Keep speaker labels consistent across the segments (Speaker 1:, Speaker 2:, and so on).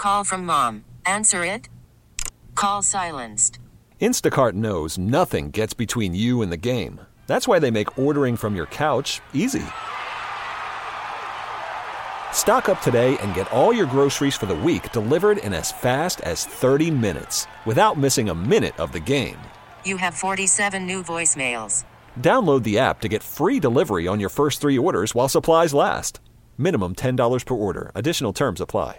Speaker 1: Call from mom. Answer it. Call silenced.
Speaker 2: Instacart knows nothing gets between you and the game. That's why they make ordering from your couch easy. Stock up today and get all your groceries for the week delivered in as fast as 30 minutes without missing a minute of the game.
Speaker 1: You have 47 new voicemails.
Speaker 2: Download the app to get free delivery on your first 3 orders while supplies last. Minimum $10 per order. Additional terms apply.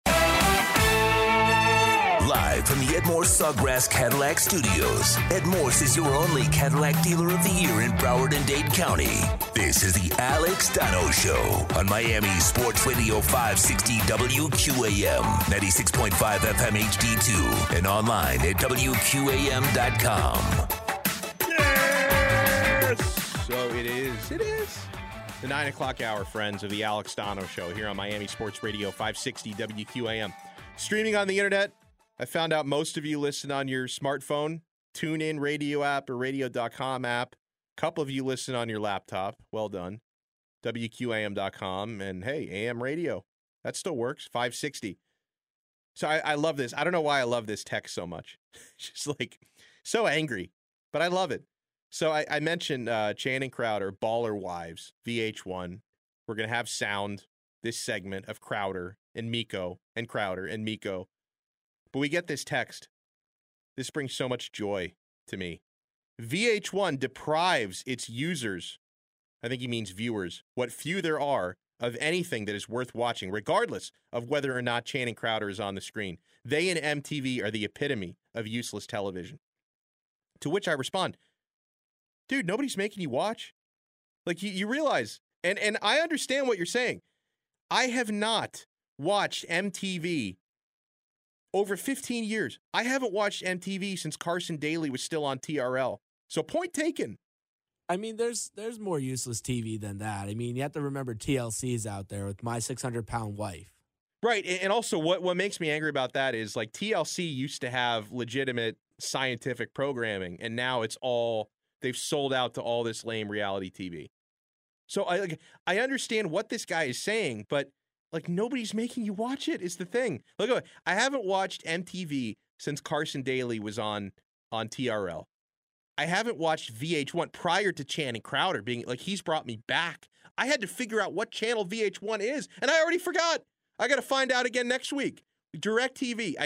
Speaker 3: Live from the Ed Morse Sawgrass Cadillac Studios, Ed Morse is your only Cadillac dealer of the year in Broward and Dade County. This is the Alex Donno Show on Miami Sports Radio 560 WQAM, 96.5 FM HD2, and online at WQAM.com.
Speaker 4: Yes! So it is the 9 o'clock hour, friends, of the Alex Donno Show here on Miami Sports Radio 560 WQAM. Streaming on the internet. I found out most of you listen on your smartphone, TuneIn radio app or radio.com app. A couple of you listen on your laptop. Well done. WQAM.com. And hey, AM radio. That still works. 560. So I love this. I don't know why I love this text so much. Just like so angry, but I love it. So I mentioned Channing Crowder, Baller Wives, VH1. We're going to have sound this segment of Crowder and Miko and Crowder and Miko. But we get this text. This brings so much joy to me. VH1 deprives its users, I think he means viewers, what few there are, of anything that is worth watching, regardless of whether or not Channing Crowder is on the screen. They and MTV are the epitome of useless television. To which I respond, dude, nobody's making you watch. Like, you realize, and I understand what you're saying. I have not watched MTV over 15 years. I haven't watched MTV since Carson Daly was still on TRL. So point taken.
Speaker 5: I mean, there's more useless TV than that. I mean, you have to remember TLC's out there with My 600-Pound Wife.
Speaker 4: Right, and also what makes me angry about that is, like, TLC used to have legitimate scientific programming, and now it's all, they've sold out to all this lame reality TV. So I understand what this guy is saying, but like, nobody's making you watch it is the thing. Look, I haven't watched MTV since Carson Daly was on TRL. I haven't watched VH1 prior to Channing Crowder being, like, he's brought me back. I had to figure out what channel VH1 is, and I already forgot. I got to find out again next week. DirecTV.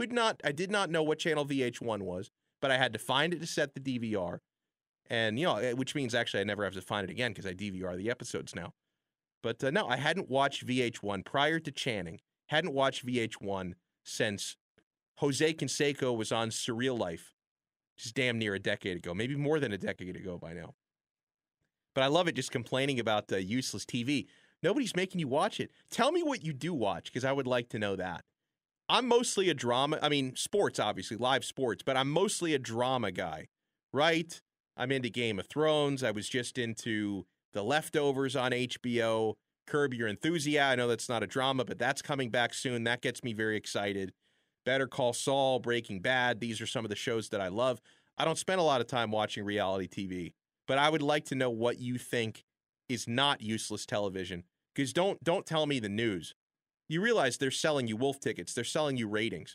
Speaker 4: I did not know what channel VH1 was, but I had to find it to set the DVR. And, you know, which means actually I never have to find it again because I DVR the episodes now. But no, I hadn't watched VH1 prior to Channing. Hadn't watched VH1 since Jose Canseco was on Surreal Life, which is damn near a decade ago, maybe more than a decade ago by now. But I love it, just complaining about useless TV. Nobody's making you watch it. Tell me what you do watch, because I would like to know that. I'm mostly a drama, I mean, sports, obviously, live sports, but I'm mostly a drama guy, right? I'm into Game of Thrones. I was just into The Leftovers on HBO, Curb Your Enthusiasm. I know that's not a drama, but that's coming back soon. That gets me very excited. Better Call Saul, Breaking Bad. These are some of the shows that I love. I don't spend a lot of time watching reality TV, but I would like to know what you think is not useless television, because don't tell me the news. You realize they're selling you wolf tickets. They're selling you ratings.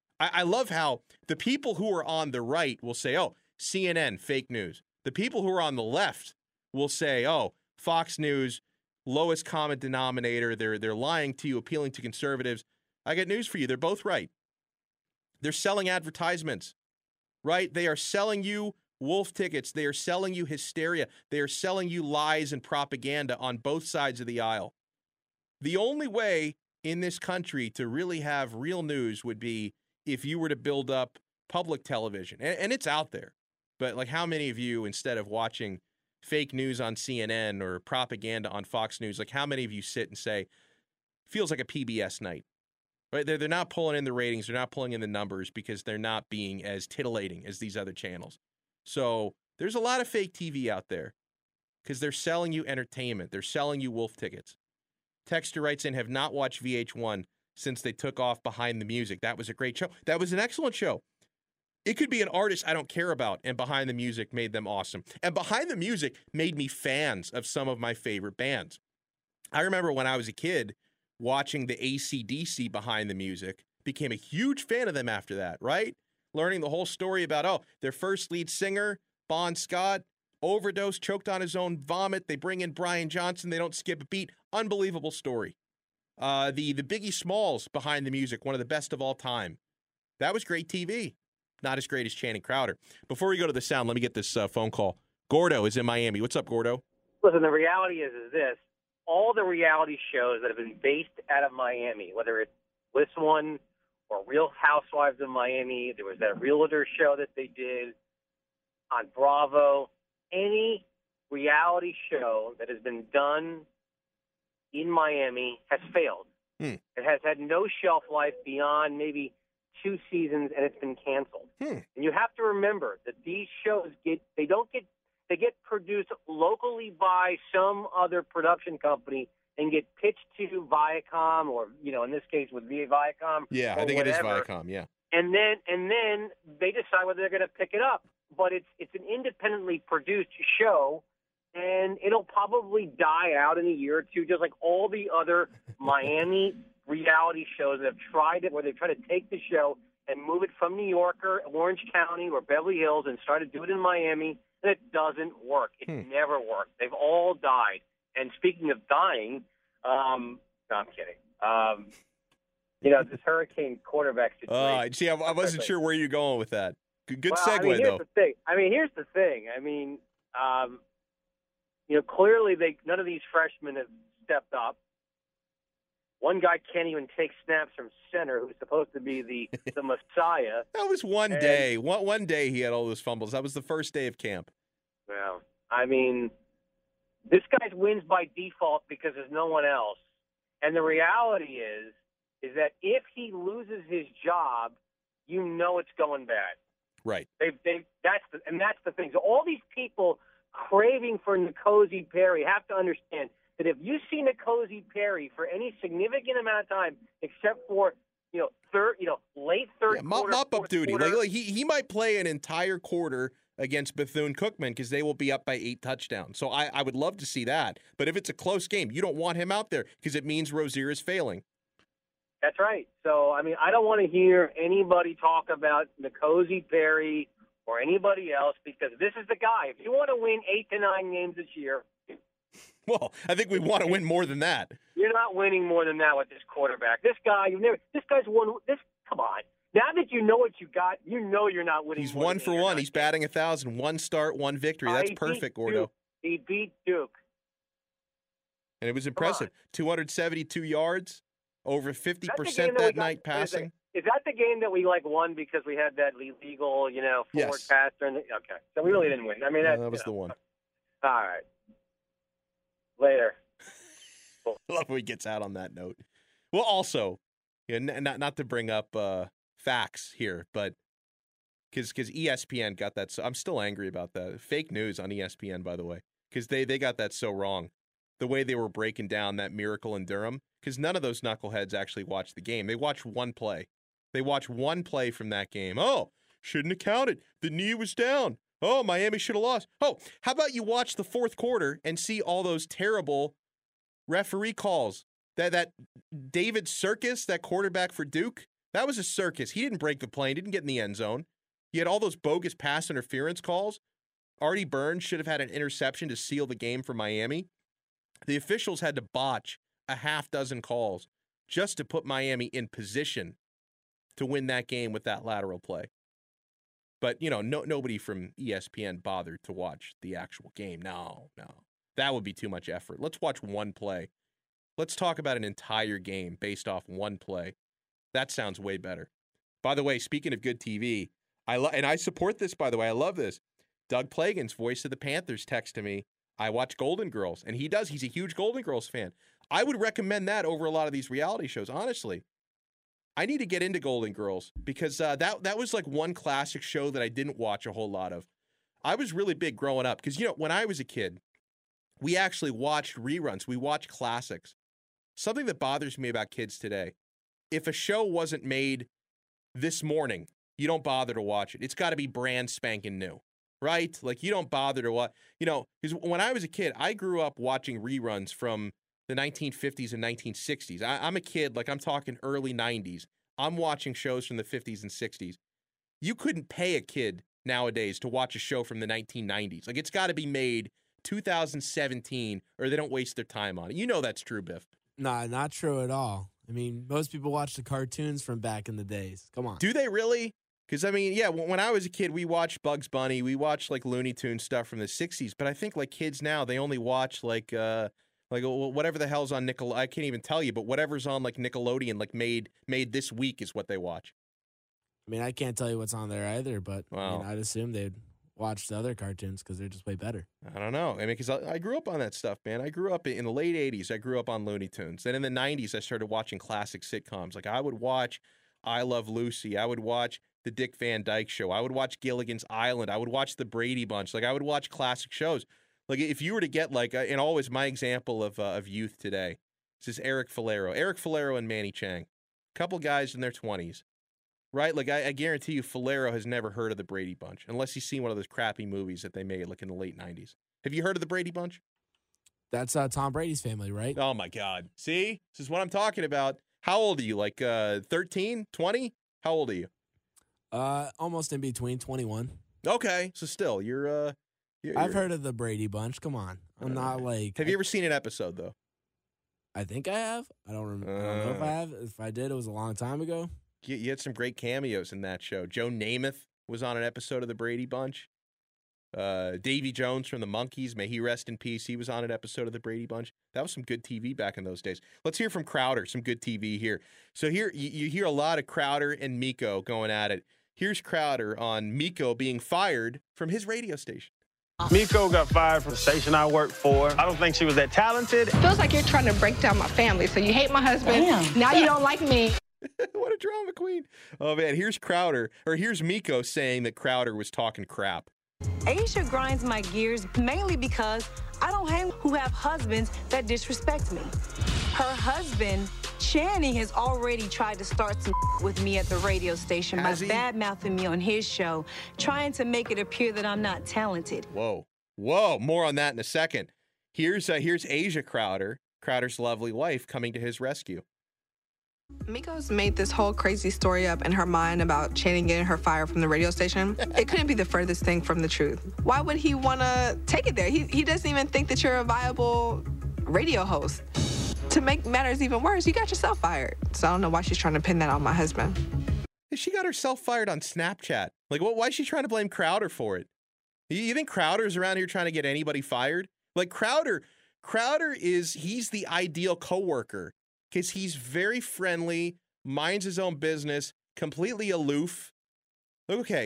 Speaker 4: I love how the people who are on the right will say, oh, CNN, fake news. The people who are on the left will say, oh, Fox News, lowest common denominator. They're lying to you, appealing to conservatives. I got news for you. They're both right. They're selling advertisements, right? They are selling you wolf tickets. They are selling you hysteria. They are selling you lies and propaganda on both sides of the aisle. The only way in this country to really have real news would be if you were to build up public television. And it's out there. But like, how many of you, instead of watching fake news on CNN or propaganda on Fox News, like how many of you sit and say, feels like a PBS night, right? They're not pulling in the ratings. They're not pulling in the numbers because they're not being as titillating as these other channels. So there's a lot of fake TV out there because they're selling you entertainment. They're selling you wolf tickets. Texter writes in, have not watched VH1 since they took off Behind the Music. That was a great show. That was an excellent show. It could be an artist I don't care about, and Behind the Music made them awesome. And Behind the Music made me fans of some of my favorite bands. I remember when I was a kid watching the AC/DC Behind the Music became a huge fan of them after that, right? Learning the whole story about, their first lead singer, Bon Scott, overdose, choked on his own vomit. They bring in Brian Johnson. They don't skip a beat. Unbelievable story. The Biggie Smalls behind the music, one of the best of all time. That was great TV. Not as great as Channing Crowder. Before we go to the sound, let me get this phone call. Gordo is in Miami. What's up, Gordo?
Speaker 6: Listen, the reality is this. All the reality shows that have been based out of Miami, whether it's this one or Real Housewives of Miami, there was that realtor show that they did on Bravo, any reality show that has been done in Miami has failed. It has had no shelf life beyond maybe 2 seasons, and it's been canceled. And you have to remember that these shows get produced locally by some other production company and get pitched to Viacom, or in this case with Viacom.
Speaker 4: Yeah, I think it is Viacom. Yeah,
Speaker 6: and then they decide whether they're going to pick it up. But it's an independently produced show, and it'll probably die out in a year or two, just like all the other Miami reality shows that have tried it, where they've tried to take the show and move it from New York or Orange County or Beverly Hills and try to do it in Miami, and it doesn't work. It never worked. They've all died. And speaking of dying, no, I'm kidding. This Hurricane quarterback situation.
Speaker 4: See, I wasn't sure where you're going with that. Good segue,
Speaker 6: here's
Speaker 4: though.
Speaker 6: Here's the thing. Clearly none of these freshmen have stepped up. One guy can't even take snaps from center, who's supposed to be the Messiah.
Speaker 4: That was one day. One day he had all those fumbles. That was the first day of camp.
Speaker 6: Well, this guy wins by default because there's no one else. And the reality is that if he loses his job, it's going bad.
Speaker 4: Right.
Speaker 6: That's the thing. So all these people craving for N'Kosi Perry have to understand that if you see N'Kosi Perry for any significant amount of time, except for late third quarter,
Speaker 4: mop up duty, like he might play an entire quarter against Bethune-Cookman because they will be up by 8 touchdowns. So I would love to see that. But if it's a close game, you don't want him out there because it means Rozier is failing.
Speaker 6: That's right. So, I don't want to hear anybody talk about N'Kosi Perry or anybody else, because this is the guy. If you want to win 8 to 9 games this year.
Speaker 4: Well, I think we want to win more than that.
Speaker 6: You're not winning more than that with this quarterback. This guy's won this. Come on. Now that you know what you got, you're not winning.
Speaker 4: He's 1 for 1. He's batting 1,000. 1 start, 1 victory. That's perfect, Gordo.
Speaker 6: He beat Duke.
Speaker 4: And it was impressive. 272 yards. Over 50% that night passing.
Speaker 6: Is that the game that we won because we had that illegal, forward passer? Okay, so we really didn't win.
Speaker 4: That was the one.
Speaker 6: All right. Later.
Speaker 4: I love when he gets out on that note. Well, also, not to bring up facts here, but because ESPN got that. So I'm still angry about that. Fake news on ESPN, by the way, because they got that so wrong. The way they were breaking down that miracle in Durham, because none of those knuckleheads actually watched the game. They watched one play. They watched one play from that game. Oh, shouldn't have counted. The knee was down. Oh, Miami should have lost. Oh, how about you watch the fourth quarter and see all those terrible referee calls? That David Circus, that quarterback for Duke, that was a circus. He didn't break the play. He didn't get in the end zone. He had all those bogus pass interference calls. Artie Burns should have had an interception to seal the game for Miami. The officials had to botch a half dozen calls just to put Miami in position to win that game with that lateral play. But, nobody from ESPN bothered to watch the actual game. No. That would be too much effort. Let's watch one play. Let's talk about an entire game based off one play. That sounds way better. By the way, speaking of good TV, and I support this, by the way. I love this. Doug Plagens, voice of the Panthers, texted me. I watch Golden Girls, and he does. He's a huge Golden Girls fan. I would recommend that over a lot of these reality shows, honestly. I need to get into Golden Girls because that was like one classic show that I didn't watch a whole lot of. I was really big growing up because, when I was a kid, we actually watched reruns. We watched classics. Something that bothers me about kids today, if a show wasn't made this morning, you don't bother to watch it. It's got to be brand spanking new. Right? Like, you don't bother to watch, because when I was a kid, I grew up watching reruns from the 1950s and 1960s. I'm a kid, like I'm talking early 90s. I'm watching shows from the 50s and 60s. You couldn't pay a kid nowadays to watch a show from the 1990s. Like, it's got to be made 2017 or they don't waste their time on it. You know that's true, Biff.
Speaker 5: Nah, not true at all. I mean, most people watch the cartoons from back in the days. Come on.
Speaker 4: Do they really? Because, I mean, yeah, when I was a kid, we watched Bugs Bunny. We watched, like, Looney Tunes stuff from the 60s. But I think, like, kids now, they only watch, like whatever the hell's on Nickelodeon. I can't even tell you, but whatever's on, like, Nickelodeon, like, made this week is what they watch.
Speaker 5: I mean, I can't tell you what's on there either, but
Speaker 4: Wow.
Speaker 5: I mean, I'd assume they'd watch the other cartoons because they're just way better.
Speaker 4: I don't know. I mean, because I grew up on that stuff, man. I grew up in the late 80s. I grew up on Looney Tunes. Then in the 90s, I started watching classic sitcoms. Like, I would watch I Love Lucy. I would watch The Dick Van Dyke Show. I would watch Gilligan's Island. I would watch The Brady Bunch. Like, I would watch classic shows. Like, if you were to get, like, and always my example of youth today, this is Eric Falero and Manny Chang. Couple guys in their 20s. Right? Like, I guarantee you Falero has never heard of the Brady Bunch, unless he's seen one of those crappy movies that they made, like, in the late 90s. Have you heard of the Brady Bunch?
Speaker 5: That's Tom Brady's family, right?
Speaker 4: Oh, my God. See? This is what I'm talking about. How old are you? Like, 13, 20? How old are you?
Speaker 5: Almost in between, 21.
Speaker 4: Okay. So still, you're
Speaker 5: I've heard of the Brady Bunch. Come on. I'm not like...
Speaker 4: Have you ever seen an episode, though?
Speaker 5: I think I have. I don't remember. I don't know if I have. If I did, it was a long time ago.
Speaker 4: You had some great cameos in that show. Joe Namath was on an episode of the Brady Bunch. Davy Jones from the Monkees, may he rest in peace. He was on an episode of the Brady Bunch. That was some good TV back in those days. Let's hear from Crowder, some good TV here. So here you hear a lot of Crowder and Miko going at it. Here's Crowder on Miko being fired from his radio station.
Speaker 7: Miko got fired from the station I worked for. I don't think she was that talented.
Speaker 8: Feels like you're trying to break down my family. So you hate my husband. Damn. Now you don't like me.
Speaker 4: What a drama queen. Oh, man, here's Miko saying that Crowder was talking crap.
Speaker 9: Asia grinds my gears mainly because I don't hang who have husbands that disrespect me. Her husband, Channing, has already tried to start some with me at the radio station by bad-mouthing me on his show, trying to make it appear that I'm not talented.
Speaker 4: Whoa. More on that in a second. Here's Asia Crowder's lovely wife, coming to his rescue.
Speaker 8: Miko's made this whole crazy story up in her mind about Channing getting her fired from the radio station. It couldn't be the furthest thing from the truth. Why would he want to take it there? He doesn't even think that you're a viable radio host. To make matters even worse, you got yourself fired. So I don't know why she's trying to pin that on my husband.
Speaker 4: She got herself fired on Snapchat. Like, why is she trying to blame Crowder for it? You think Crowder's around here trying to get anybody fired? Like, Crowder he's the ideal coworker. Because he's very friendly, minds his own business, completely aloof. Okay,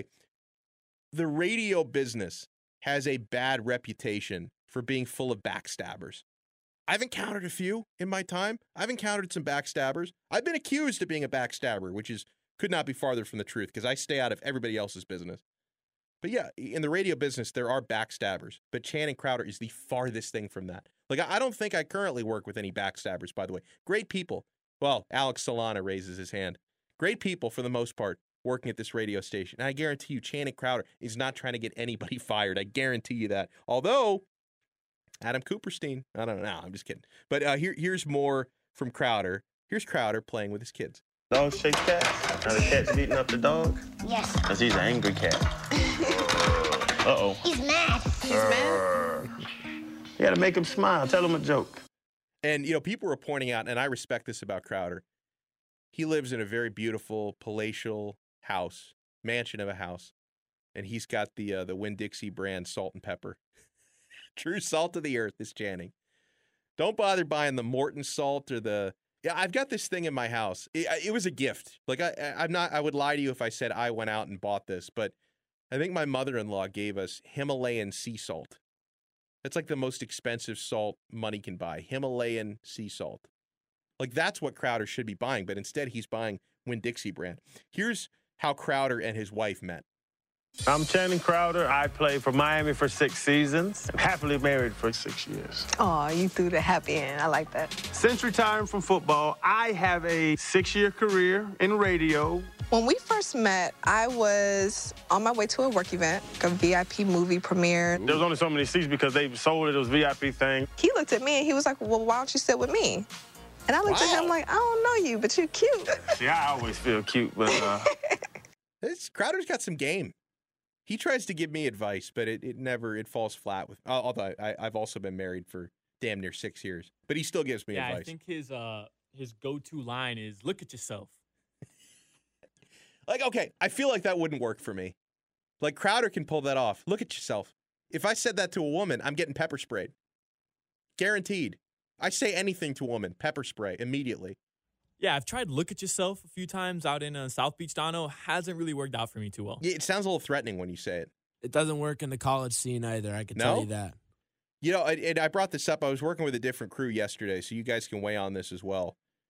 Speaker 4: the radio business has a bad reputation for being full of backstabbers. I've encountered a few in my time. I've encountered some backstabbers. I've been accused of being a backstabber, which could not be farther from the truth because I stay out of everybody else's business. But yeah, in the radio business, there are backstabbers. But Channing Crowder is the farthest thing from that. Like, I don't think I currently work with any backstabbers, by the way. Great people. Well, Alex Solana raises his hand. Great people, for the most part, working at this radio station. And I guarantee you, Channing Crowder is not trying to get anybody fired. I guarantee you that. Although, Adam Cooperstein, I don't know. I'm just kidding. But here's more from Crowder. Here's Crowder playing with his kids.
Speaker 7: Dogs chase cats. Now the cat's beating up the dog?
Speaker 10: Yes.
Speaker 7: Because he's an angry cat. Uh-oh.
Speaker 10: He's mad. He's mad?
Speaker 7: You got to make him smile. Tell him a joke.
Speaker 4: And, people were pointing out, and I respect this about Crowder, he lives in a very beautiful, palatial house, mansion of a house, and he's got the Winn-Dixie brand salt and pepper. True salt of the earth is Channing. Don't bother buying the Morton salt or the... Yeah, I've got this thing in my house. It was a gift. Like, I would lie to you if I said I went out and bought this, but I think my mother-in-law gave us Himalayan sea salt. It's like the most expensive salt money can buy. Himalayan sea salt. Like, that's what Crowder should be buying, but instead he's buying Winn-Dixie brand. Here's how Crowder and his wife met.
Speaker 7: I'm Channing Crowder. I played for Miami for 6 seasons. I'm happily married for 6 years.
Speaker 8: Oh, you threw the happy end. I like that.
Speaker 7: Since retiring from football, I have a 6-year career in radio.
Speaker 8: When we first met, I was on my way to a work event, a VIP movie premiere.
Speaker 7: There was only so many seats because they sold it. It was a VIP thing.
Speaker 8: He looked at me and he was like, well, why don't you sit with me? And I looked at him like, I don't know you, but you're cute.
Speaker 7: See, I always feel cute, but
Speaker 4: Crowder's got some game. He tries to give me advice, but it falls flat with. Although I've also been married for damn near 6 years, but he still gives me advice.
Speaker 11: I think his go-to line is "Look at yourself."
Speaker 4: Like, okay, I feel like that wouldn't work for me. Like Crowder can pull that off. Look at yourself. If I said that to a woman, I'm getting pepper sprayed. Guaranteed. I say anything to a woman, pepper spray immediately.
Speaker 11: Yeah, I've tried "Look at yourself" a few times out in South Beach, Dono. Hasn't really worked out for me too well.
Speaker 4: Yeah, it sounds a little threatening when you say it.
Speaker 5: It doesn't work in the college scene either. I can tell you that.
Speaker 4: You know, and I brought this up. I was working with a different crew yesterday, so you guys can weigh on this as well.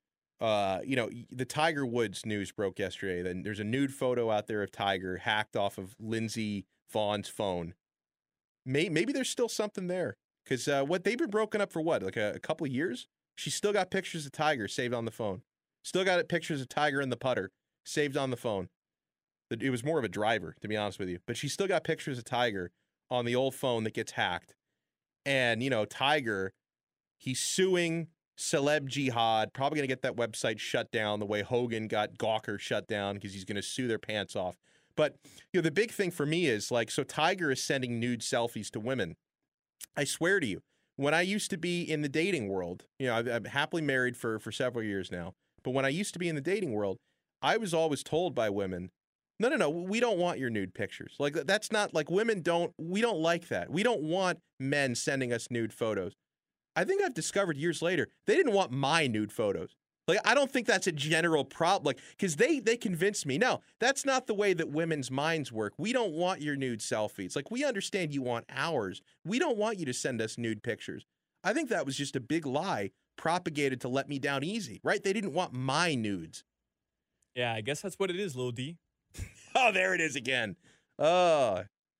Speaker 4: You know, the Tiger Woods news broke yesterday. Then there's a nude photo out there of Tiger hacked off of Lindsey Vaughn's phone. Maybe there's still something there. Because what they've been broken up for what, like a couple of years? She's still got pictures of Tiger saved on the phone. Still got pictures of Tiger in the putter saved on the phone. It was more of a driver, to be honest with you. But she still got pictures of Tiger on the old phone that gets hacked. And, you know, Tiger, he's suing Celeb Jihad, probably going to get that website shut down the way Hogan got Gawker shut down because he's going to sue their pants off. But, you know, the big thing for me is, like, so Tiger is sending nude selfies to women. I swear to you, when I used to be in the dating world, you know, I'm happily married for several years now, but when I used to be in the dating world, I was always told by women, no, we don't want your nude pictures. Like, that's not, like, we don't like that. We don't want men sending us nude photos. I think I've discovered years later, they didn't want my nude photos. Like, I don't think that's a general problem, like, because they convinced me, no, that's not the way that women's minds work. We don't want your nude selfies. Like, we understand you want ours. We don't want you to send us nude pictures. I think that was just a big lie propagated to let me down easy, right? They didn't want my nudes.
Speaker 11: Yeah, I guess that's what it is, Lil D.
Speaker 4: Oh, there it is again. Oh,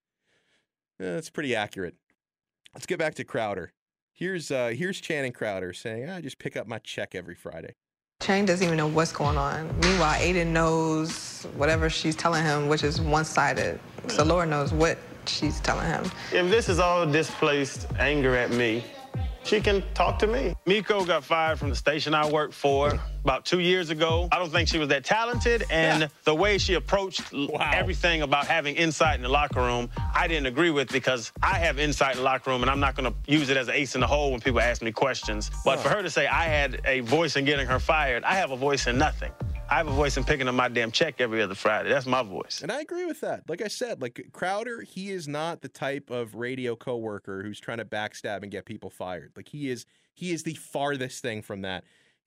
Speaker 4: that's pretty accurate. Let's get back to Crowder. Here's Channing Crowder saying, I just pick up my check every Friday.
Speaker 8: Channing doesn't even know what's going on. Meanwhile, Aiden knows whatever she's telling him, which is one-sided. So Laura knows what she's telling him.
Speaker 7: if this is all displaced anger at me, she can talk to me. Miko got fired from the station I worked for about 2 years ago. I don't think she was that talented, and the way she approached everything about having insight in the locker room, I didn't agree with because I have insight in the locker room, and I'm not going to use it as an ace in the hole when people ask me questions. But for her to say I had a voice in getting her fired, I have a voice in nothing. I have a voice in picking up my damn check every other Friday. That's my voice.
Speaker 4: And I agree with that. Like I said, like Crowder, he is not the type of radio coworker who's trying to backstab and get people fired. Like he is the farthest thing from that.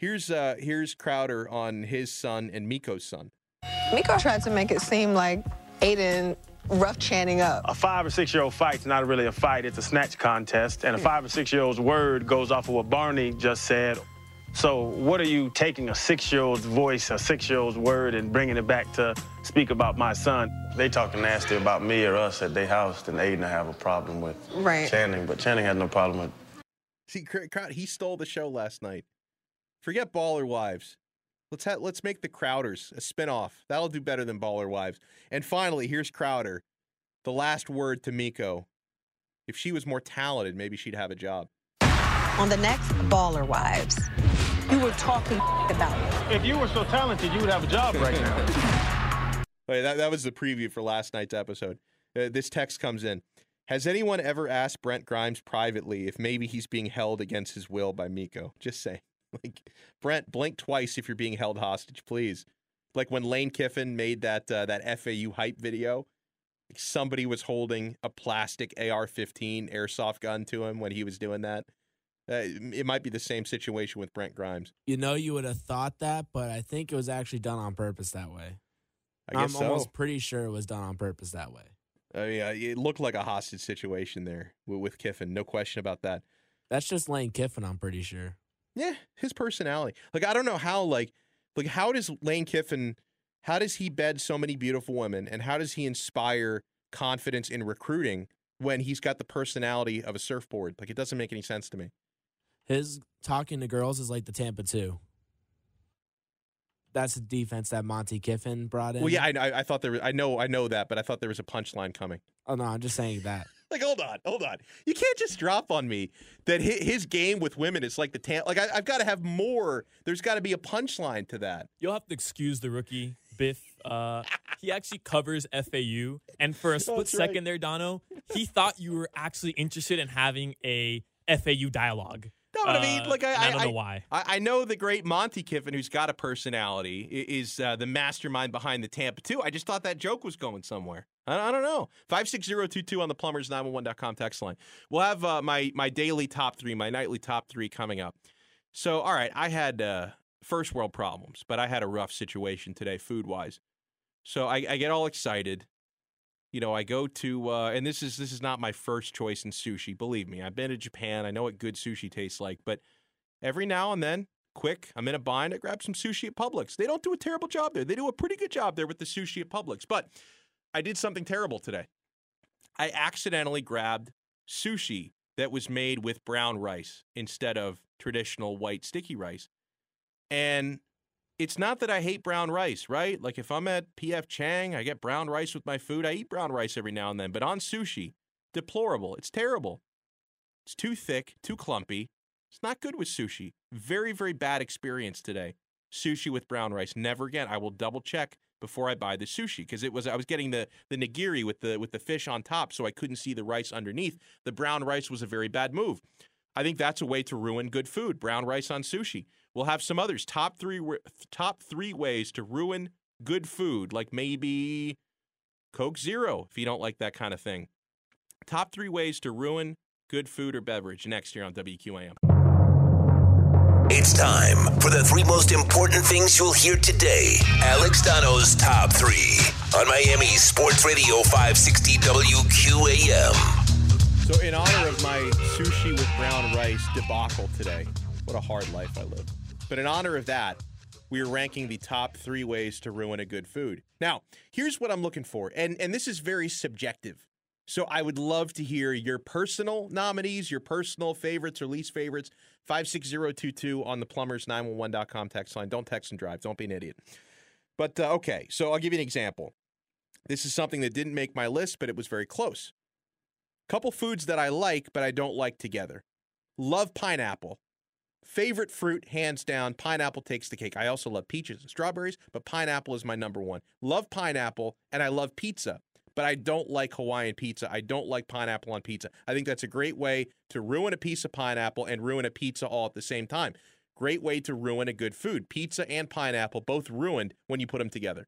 Speaker 4: Here's Crowder on his son and Miko's son.
Speaker 8: Miko tried to make it seem like Aiden rough Channing up.
Speaker 7: A 5 or 6 year old fight's not really a fight, it's a snatch contest. And a 5 or 6 year old's word goes off of what Barney just said. So what are you taking a 6 year old's voice, a 6 year old's word, and bringing it back to speak about my son? They talking nasty about me or us at their house, then Aiden have a problem with Channing, but Channing had no problem with.
Speaker 4: See, he stole the show last night. Forget Baller Wives. Let's make the Crowders a spinoff. That'll do better than Baller Wives. And finally, here's Crowder. The last word to Miko. If she was more talented, maybe she'd have a job.
Speaker 12: On the next Baller Wives, you were talking about.
Speaker 7: If you were so talented, you would have a job right now.
Speaker 4: Wait, that was the preview for last night's episode. This text comes in. Has anyone ever asked Brent Grimes privately if maybe he's being held against his will by Miko? Just saying. Like, Brent, blink twice if you're being held hostage, please. Like when Lane Kiffin made that FAU hype video, like somebody was holding a plastic AR-15 airsoft gun to him when he was doing that. It might be the same situation with Brent Grimes.
Speaker 5: You know, you would have thought that, but I think it was actually done on purpose that way.
Speaker 4: I guess
Speaker 5: I'm almost pretty sure it was done on purpose that way.
Speaker 4: Yeah, it looked like a hostage situation there with Kiffin. No question about that.
Speaker 5: That's just Lane Kiffin, I'm pretty sure.
Speaker 4: Yeah, his personality. Like, I don't know how, like how does Lane Kiffin, how does he bed so many beautiful women, and how does he inspire confidence in recruiting when he's got the personality of a surfboard? Like, it doesn't make any sense to me.
Speaker 5: His talking to girls is like the Tampa 2. That's the defense that Monty Kiffin brought in.
Speaker 4: Well, yeah, I thought there was, I know that, but I thought there was a punchline coming.
Speaker 5: Oh, no, I'm just saying that.
Speaker 4: Like, hold on. You can't just drop on me that his game with women is like the like I've got to have more. There's got to be a punchline to that.
Speaker 11: You'll have to excuse the rookie, Biff. He actually covers FAU, and for a split second there, Dono, he thought you were actually interested in having a FAU dialogue.
Speaker 4: No, but I mean, like,
Speaker 11: I don't know why.
Speaker 4: I know the great Monty Kiffin, who's got a personality, is the mastermind behind the Tampa 2. I just thought that joke was going somewhere. I don't know. 56022 on the plumbers911.com text line. We'll have my daily top 3, my nightly top 3 coming up. So, all right, I had first world problems, but I had a rough situation today food-wise. So I get all excited. You know, I go to, and this is not my first choice in sushi. Believe me, I've been to Japan. I know what good sushi tastes like. But every now and then, I'm in a bind, I grab some sushi at Publix. They don't do a terrible job there. They do a pretty good job there with the sushi at Publix. But I did something terrible today. I accidentally grabbed sushi that was made with brown rice instead of traditional white sticky rice. And it's not that I hate brown rice, right? Like if I'm at P.F. Chang, I get brown rice with my food. I eat brown rice every now and then. But on sushi, deplorable. It's terrible. It's too thick, too clumpy. It's not good with sushi. Very, very bad experience today. Sushi with brown rice. Never again. I will double check before I buy the sushi because I was getting the nigiri with the fish on top, so I couldn't see the rice underneath. The brown rice was a very bad move. I think that's a way to ruin good food. Brown rice on sushi. We'll have some others. Top three ways to ruin good food, like maybe Coke Zero, if you don't like that kind of thing. Top 3 ways to ruin good food or beverage next year on WQAM.
Speaker 3: It's time for the 3 most important things you'll hear today. Alex Dono's Top 3 on Miami Sports Radio 560 WQAM.
Speaker 4: So in honor of my sushi with brown rice debacle today, what a hard life I live. But in honor of that, we are ranking the top 3 ways to ruin a good food. Now, here's what I'm looking for, and this is very subjective. So I would love to hear your personal nominees, your personal favorites or least favorites. 56022 on the plumbers911.com text line. Don't text and drive. Don't be an idiot. But, okay, so I'll give you an example. This is something that didn't make my list, but it was very close. Couple foods that I like, but I don't like together. Love pineapple. Favorite fruit, hands down, pineapple takes the cake. I also love peaches and strawberries, but pineapple is my number 1. Love pineapple, and I love pizza, but I don't like Hawaiian pizza. I don't like pineapple on pizza. I think that's a great way to ruin a piece of pineapple and ruin a pizza all at the same time. Great way to ruin a good food. Pizza and pineapple, both ruined when you put them together.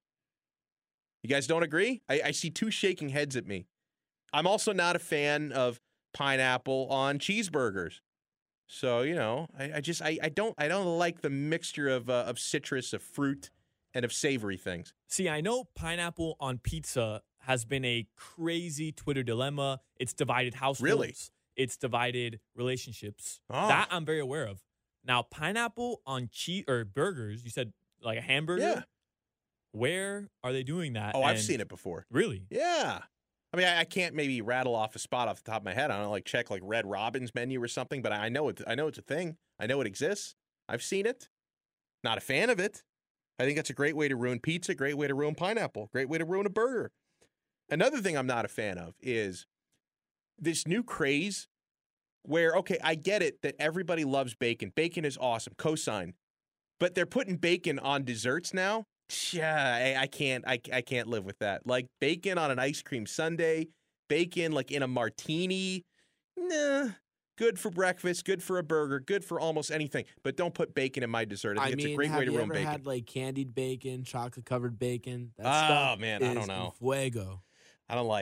Speaker 4: You guys don't agree? I see 2 shaking heads at me. I'm also not a fan of pineapple on cheeseburgers. So, you know, I don't like the mixture of citrus, of fruit, and of savory things.
Speaker 11: See, I know pineapple on pizza has been a crazy Twitter dilemma. It's divided households.
Speaker 4: Really?
Speaker 11: It's divided relationships.
Speaker 4: Oh.
Speaker 11: That I'm very aware of. Now, pineapple on cheese or burgers, you said like a hamburger?
Speaker 4: Yeah.
Speaker 11: Where are they doing that?
Speaker 4: Oh, I've seen it before.
Speaker 11: Really?
Speaker 4: Yeah. I mean, I can't maybe rattle off a spot off the top of my head. I don't like check like Red Robin's menu or something, but I know it's a thing. I know it exists. I've seen it. Not a fan of it. I think that's a great way to ruin pizza, great way to ruin pineapple, great way to ruin a burger. Another thing I'm not a fan of is this new craze where, okay, I get it that everybody loves bacon. Bacon is awesome. Cosign. But they're putting bacon on desserts now. Yeah, I can't live with that. Like bacon on an ice cream sundae, bacon like in a martini. Nah. Good for breakfast, good for a burger, good for almost anything. But don't put bacon in my dessert. I think it's a great way to ruin bacon.
Speaker 5: Have you ever had like candied bacon, chocolate covered bacon? That
Speaker 4: stuff man, I don't know.
Speaker 5: Fuego.
Speaker 4: I'll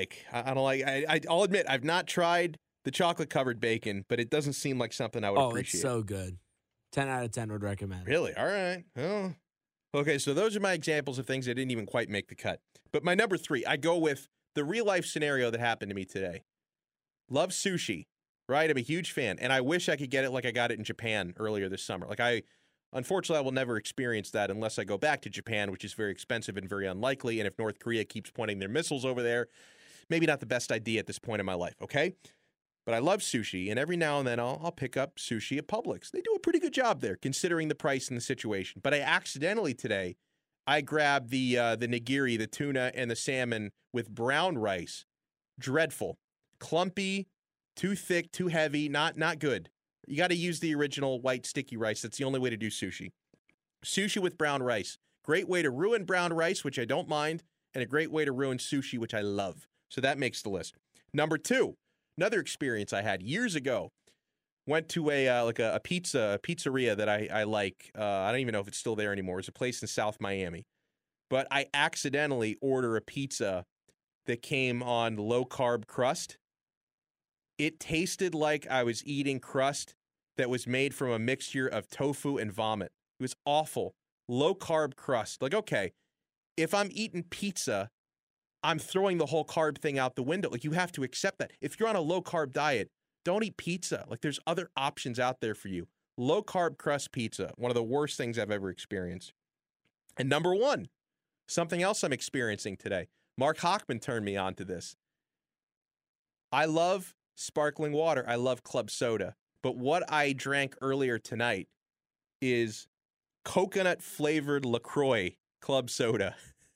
Speaker 4: admit I've not tried the chocolate covered bacon, but it doesn't seem like something I would appreciate.
Speaker 5: Oh, it's so good. 10 out of 10 would recommend.
Speaker 4: Really? All right. Oh. Okay, so those are my examples of things that didn't even quite make the cut. But my number 3, I go with the real-life scenario that happened to me today. Love sushi, right? I'm a huge fan, and I wish I could get it like I got it in Japan earlier this summer. Unfortunately, I will never experience that unless I go back to Japan, which is very expensive and very unlikely, and if North Korea keeps pointing their missiles over there, maybe not the best idea at this point in my life, okay? But I love sushi, and every now and then I'll pick up sushi at Publix. They do a pretty good job there, considering the price and the situation. But I accidentally today, I grabbed the nigiri, the tuna, and the salmon with brown rice. Dreadful. Clumpy, too thick, too heavy, not good. You got to use the original white sticky rice. That's the only way to do sushi. Sushi with brown rice. Great way to ruin brown rice, which I don't mind, and a great way to ruin sushi, which I love. So that makes the list. Number 2, another experience I had years ago. Went to a pizzeria that I like. I don't even know if it's still there anymore. It's a place in South Miami. But I accidentally order a pizza that came on low-carb crust. It tasted like I was eating crust that was made from a mixture of tofu and vomit. It was awful. Low-carb crust. Like, okay, if I'm eating pizza, I'm throwing the whole carb thing out the window. Like, you have to accept that. If you're on a low-carb diet, don't eat pizza. Like, there's other options out there for you. Low-carb crust pizza, one of the worst things I've ever experienced. And number 1, something else I'm experiencing today. Mark Hochman turned me on to this. I love sparkling water. I love club soda. But what I drank earlier tonight is coconut-flavored LaCroix club soda.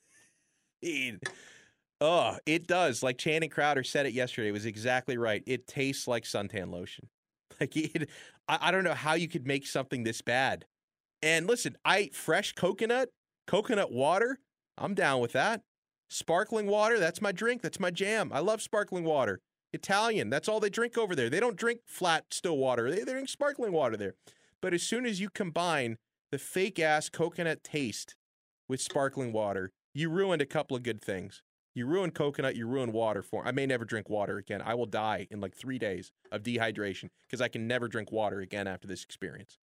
Speaker 4: It does. Like Channing Crowder said it yesterday. It was exactly right. It tastes like suntan lotion. Like I don't know how you could make something this bad. And listen, fresh coconut water, I'm down with that. Sparkling water, that's my drink. That's my jam. I love sparkling water. Italian, that's all they drink over there. They don't drink flat, still water. They drink sparkling water there. But as soon as you combine the fake-ass coconut taste with sparkling water, you ruined a couple of good things. You ruin coconut, you ruin water for. I may never drink water again. I will die in like 3 days of dehydration because I can never drink water again after this experience.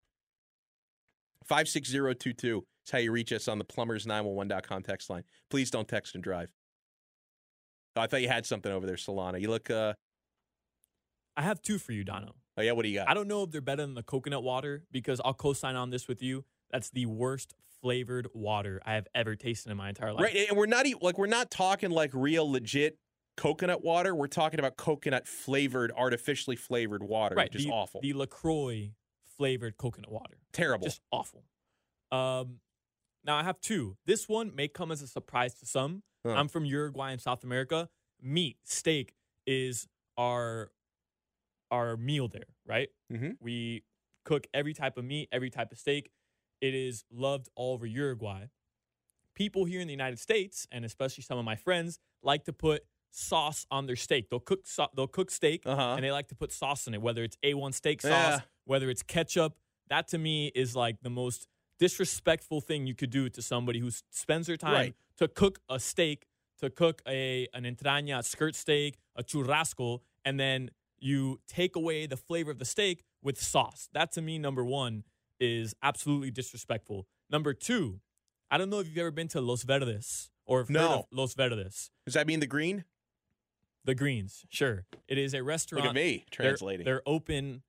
Speaker 4: 56022 is how you reach us on the plumbers911.com text line. Please don't text and drive. Oh, I thought you had something over there, Solana. You look...
Speaker 11: I have 2 for you, Dono.
Speaker 4: Oh, yeah? What do you got?
Speaker 11: I don't know if they're better than the coconut water because I'll co-sign on this with you. That's the worst flavored water I have ever tasted in my entire life.
Speaker 4: Right, and we're not talking like real legit coconut water. We're talking about coconut flavored, artificially flavored water,
Speaker 11: right,
Speaker 4: which is awful.
Speaker 11: The LaCroix flavored coconut water.
Speaker 4: Terrible.
Speaker 11: Just awful. Now I have 2. This one may come as a surprise to some. I'm from Uruguay in South America. Meat, steak is our meal there, right?
Speaker 4: Mm-hmm.
Speaker 11: We cook every type of meat, every type of steak. It is loved all over Uruguay. People here in the United States, and especially some of my friends, like to put sauce on their steak. They'll cook steak, and they like to put sauce in it, whether it's A1 steak sauce, whether it's ketchup. That, to me, is like the most disrespectful thing you could do to somebody who spends their time to cook a steak, to cook an entraña, a skirt steak, a churrasco, and then you take away the flavor of the steak with sauce. That, to me, number 1, is absolutely disrespectful. Number 2, I don't know if you've ever been to Los Verdes or heard of Los Verdes.
Speaker 4: Does that mean the green?
Speaker 11: The Greens, sure. It is a restaurant.
Speaker 4: Look at me translating.
Speaker 11: They're open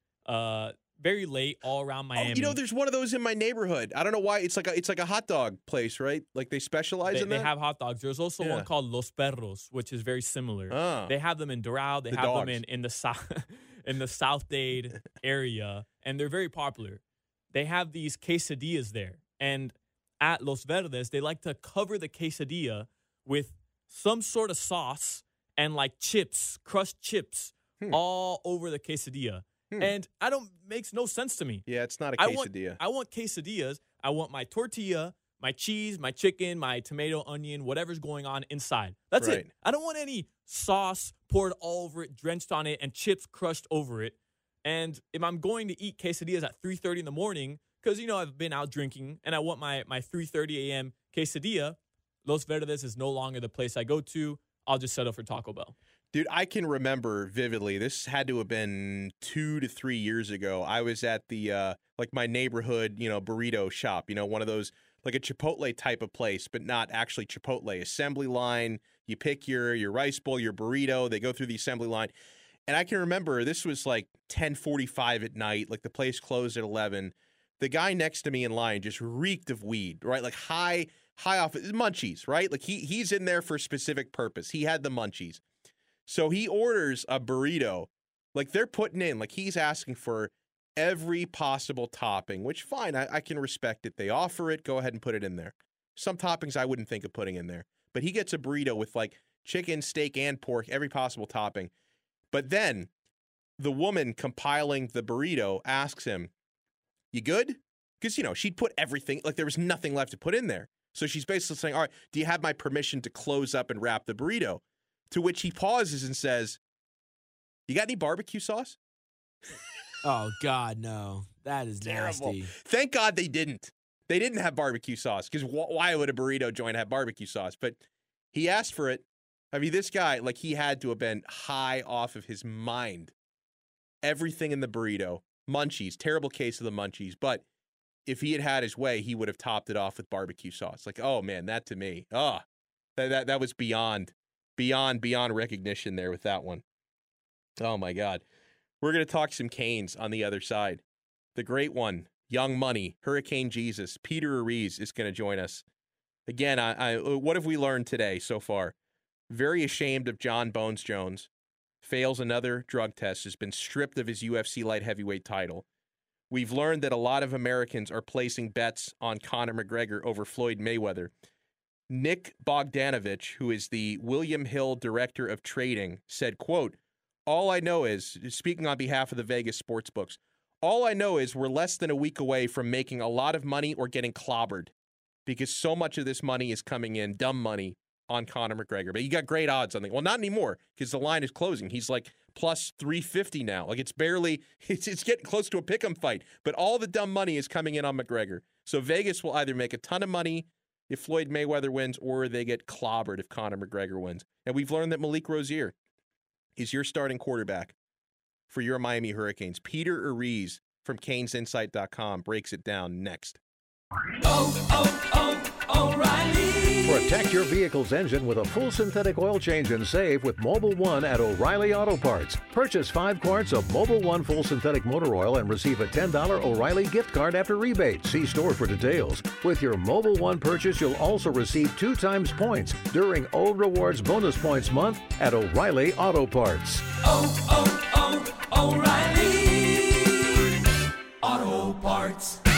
Speaker 11: very late all around Miami.
Speaker 4: Oh, there's one of those in my neighborhood. I don't know why. It's like a hot dog place, right? Like they specialize in that?
Speaker 11: They have hot dogs. There's also one called Los Perros, which is very similar. They have them in Doral. They have
Speaker 4: dogs.
Speaker 11: them in the South in the South Dade area, and they're very popular. They have these quesadillas there. And at Los Verdes, they like to cover the quesadilla with some sort of sauce and like chips, crushed chips, all over the quesadilla. And makes no sense to me.
Speaker 4: Yeah, it's not a quesadilla.
Speaker 11: I want quesadillas. I want my tortilla, my cheese, my chicken, my tomato, onion, whatever's going on inside. That's it. I don't want any sauce poured all over it, drenched on it, and chips crushed over it. And if I'm going to eat quesadillas at 3:30 in the morning, because, I've been out drinking and I want my 3:30 a.m. quesadilla, Los Verdes is no longer the place I go to. I'll just settle for Taco Bell.
Speaker 4: Dude, I can remember vividly. This had to have been 2 to 3 years ago. I was at the, my neighborhood, burrito shop, one of those, like a Chipotle type of place, but not actually Chipotle. Assembly line, you pick your rice bowl, your burrito, they go through the assembly line. And I can remember this was like 10:45 at night, like the place closed at 11. The guy next to me in line just reeked of weed, right? Like high off munchies, right? Like he's in there for a specific purpose. He had the munchies. So he orders a burrito, like they're putting in, like he's asking for every possible topping, which fine, I can respect it. They offer it, go ahead and put it in there. Some toppings I wouldn't think of putting in there. But he gets a burrito with like chicken, steak, and pork, every possible topping. But then the woman compiling the burrito asks him, "You good?" Because, she'd put everything, like there was nothing left to put in there. So she's basically saying, "All right, do you have my permission to close up and wrap the burrito?" To which he pauses and says, "You got any barbecue sauce?"
Speaker 5: Oh, God, no. That is
Speaker 4: Terrible.
Speaker 5: nasty.
Speaker 4: Thank God they didn't. They didn't have barbecue sauce, because why would a burrito joint have barbecue sauce? But he asked for it. I mean, this guy, like, he had to have been high off of his mind. Everything in the burrito, munchies, terrible case of the munchies, but if he had had his way, he would have topped it off with barbecue sauce. Like, oh, man, that to me, that was beyond recognition there with that one. Oh, my God. We're going to talk some Canes on the other side. The great one, Young Money, Hurricane Jesus, Peter Ariz is going to join us. Again, what have we learned today so far? Very ashamed of John Bones Jones. Fails another drug test, has been stripped of his UFC light heavyweight title. We've learned that a lot of Americans are placing bets on Conor McGregor over Floyd Mayweather. Nick Bogdanovich, who is the William Hill Director of Trading, said, quote, "All I know is," speaking on behalf of the Vegas sportsbooks, "all I know is we're less than a week away from making a lot of money or getting clobbered because so much of this money is coming in, dumb money, on Conor McGregor." But you got great odds on it. Well, not anymore because the line is closing. He's like plus 350 now. Like it's getting close to a pick'em fight. But all the dumb money is coming in on McGregor. So Vegas will either make a ton of money if Floyd Mayweather wins or they get clobbered if Conor McGregor wins. And we've learned that Malik Rozier is your starting quarterback for your Miami Hurricanes. Peter Ariz from CanesInsight.com breaks it down next.
Speaker 13: O'Reilly. Protect your vehicle's engine with a full synthetic oil change and save with Mobil 1 at O'Reilly Auto Parts. Purchase 5 quarts of Mobil 1 full synthetic motor oil and receive a $10 O'Reilly gift card after rebate. See store for details. With your Mobil 1 purchase, you'll also receive 2 times points during O Rewards Bonus Points Month at O'Reilly Auto Parts.
Speaker 10: O'Reilly Auto Parts.